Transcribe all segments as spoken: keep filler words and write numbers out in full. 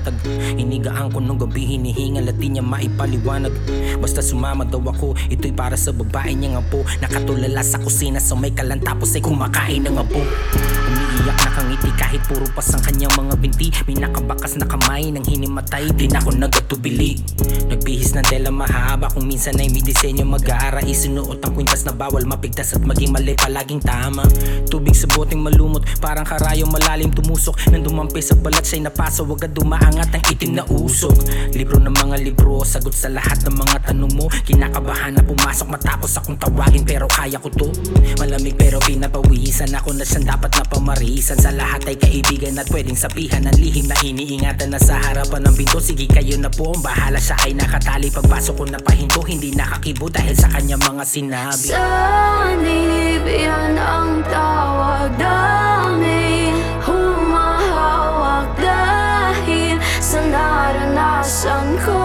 panatag. Inigaan ko nung gabi, hinihingal at di niya maipaliwanag. Basta sumama daw ako, ito'y para sa babae niyang apo. Nakatulala sa kusina sa may kalan tapos ay kumakain ng apo. Umiiyak nakangiti kahit puro pas ang kanyang mga binti. May nakabakas na kamay nang hinimatay, di na ako nagatubili. Nagbihis ng tela mahaba kung minsan ay may disenyo mag-aara. Isinuot ang kwintas na bawal mapigtas at maging mali palaging tama. Tubig sa boteng malumot, parang karayong malalim tumusok. Nang dumampi sa balat siya'y napasa, wagad dumaangat ang itim na usok. Libro ng mga libro, sagot sa lahat ng mga tanong mo. Kinakabahan na pumasok matapos akong tawagin pero kaya ko to. Malamig pero pinapawisan ako na siyang dapat na pamarisan. Sa lahat ay kaibigan at pwedeng sabihan ng lihim na iniingatan na sa harapan ng pinto. Sige kayo na po ang bahala, siya ay nakatali. Pagpasok ko na pahinto, hindi nakakibo dahil sa kanya mga sinabi. Sanib yan ang tawag namin, humahawak dahil sa naranasan ko.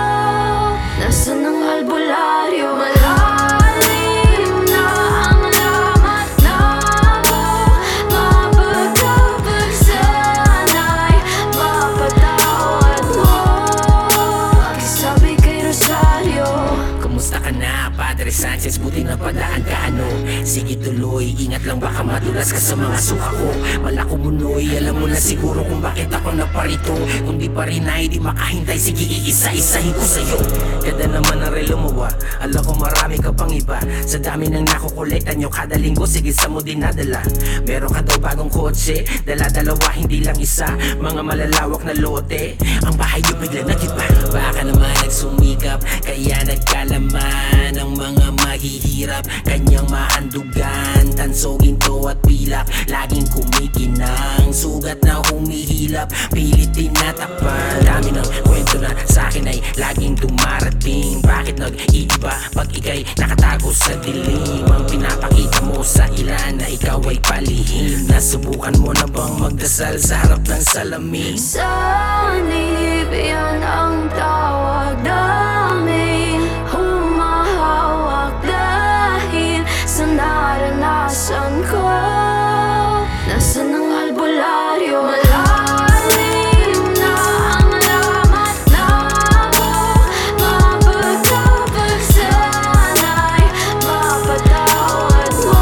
Nasaan ang albularyo? Malalim na ang lamat na mo. Mapagkapag sana'y mapatawad mo. Pakisabi kay Rosario. Kumusta ka na, Padre Sanchez? Buti na padaan ka ano? Sige tuloy, ingat lang baka madulas ka sa mga suka ko. Malako munoy, alam mo na siguro kung bakit ako naparito. Kung di pa rin ay di makahintay, sige iisa-isahin ko sa'yo. Ganda naman ang relo mo ah, alam ko marami ka pang iba. Sa dami ng nakukolekta nyo kada linggo, sige sa mo dinadala. Meron ka daw bagong kotse, dala-dalawa hindi lang isa. Mga malalawak na lote, ang bahay nyo bigla nagiba. Baka naman nagsumikap, kaya nagkalaman ang mga mahihirap. Kanyang maandugan, tanso, ginto at pilak. Laging kumikinang, sugat na humihilap, pilit tinatakpan. Dami ng kwento na sa akin ay laging dumarating. Bakit nag-iiba pag ika'y nakatago sa dilim? Ang pinapakita mo sa ilan na ikaw ay palihim. Nasubukan mo na bang magdasal sa harap ng salamin? Sanib yan ang tawag namin, humahawak dahil sa naranasan ko. Nasaan ang albularyo? Malalim na ang lamat na mo. Mapagkapag sana'y mapatawad mo.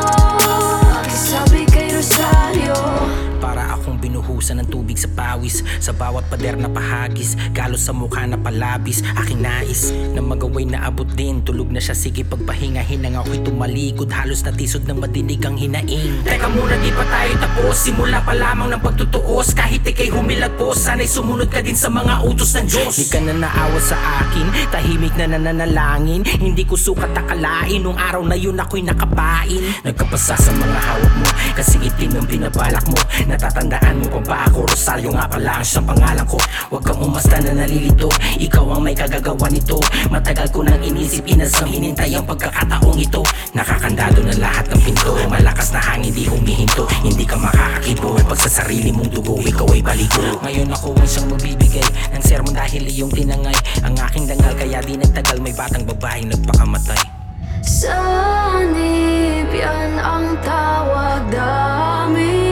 Pakisabi kay Rosario. Para akong binuhusan ng tubig sa pawis, sa bawat pader na pahagis, galos sa mukha na palabis. Aking nais na magaway na abot din. Tulog na siya, sige pagpahingahin nang ako'y tumalikod. Halos natisod ng madinig ang hinaing. Teka muna, di pa tayo tapos. Simula pa lamang ng pagtutuos. Kahit ika'y humilagpos, sana'y sumunod ka din sa mga utos ng Diyos. Di ka na naawa sa akin, tahimik na nananalangin. Hindi ko sukat akalain, nung araw na yun ako'y nakapain. Nagkapasa sa mga hawak mo, kasi itim ang binabalak mo. Natatandaan mo pa ba ako? Rosario nga pala ang siyang pangalan ko. Huwag kang umasta na nalilito, ikaw ang may kagagawa nito. Matagal ko nang inisip, inasam, hinintay ang pagkakataong ito. Nakakandado na lahat ng pinto, malakas na hangin di humihinto. Hindi ka makakakibo, pag sa sarili mong dugo, ikaw ay baligo. Ngayon ako ang siyang magbibigay ng sermon dahil iyong tinangay ang aking dangal, kaya di nagtagal may batang babaeng nagpakamatay. Sanib yan ang tawag namin,